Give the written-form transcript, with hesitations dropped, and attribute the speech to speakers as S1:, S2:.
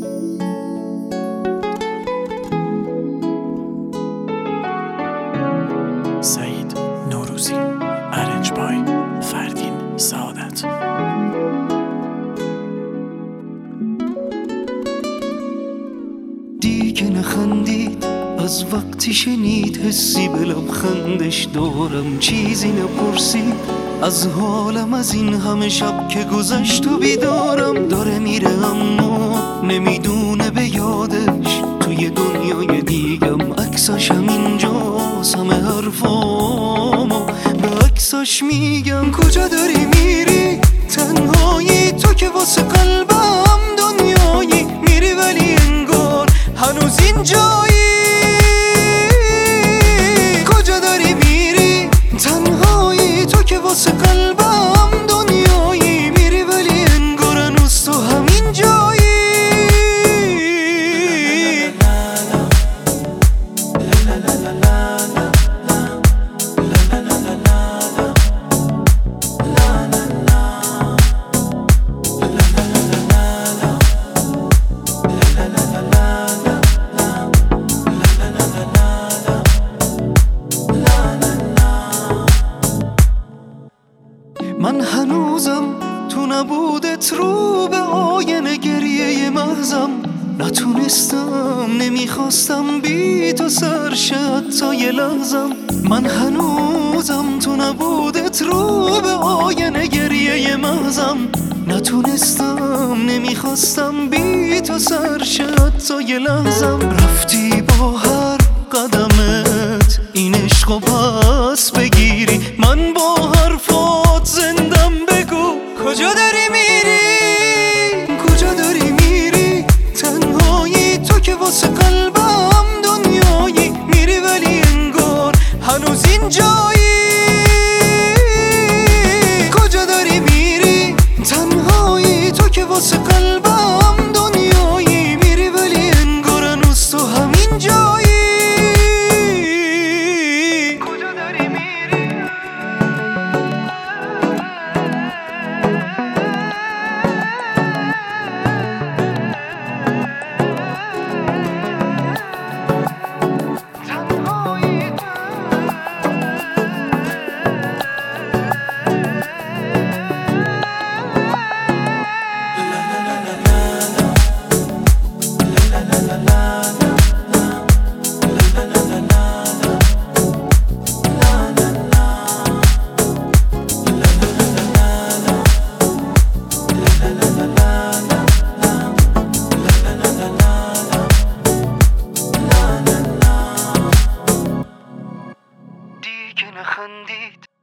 S1: سعید نوروزی، ارنج بای فردین سعادت.
S2: دیگه نخندید از وقتی شنید، حسی به لبخندش دارم چیزی نپرسید از حالم، از این همه شب که گذشت و بیدارم. داره میره اما نمیدونه به یادش توی دنیای دیگم عکساش همینجاست. همه حرفامو به عکساش میگم. کجا داری میری تنهایی تو که واسه قلبم دنیایی، میری ولی انگار هنوز اینجایی. کجا داری میری تنهایی تو که واسه قلبم دنیایی، میری ولی انگار هنوز تو همین جایی. من هنوزم تو نبودت رو به آینه گریه محضم، نتونستم نمیخواستم بی تو سرشه حتی یه لحظم. من هنوزم تو نبودت رو به آینه گریه محضم، نتونستم نمیخواستم بی تو سرشه حتی یه لحظم. رفتی با هر قدمت این عشقو پس بگیری، من با حرفات زندم. بگو کجا داری میری، کجا داری میری تنهایی تو که واسه قلبم دنیایی، میری ولی انگار هنوز اینجایی. کجا داری میری تنهایی تو که واسه قلبم دنیایی، میری ولی انگار هنوز تو همین جایی. دیگه نخندید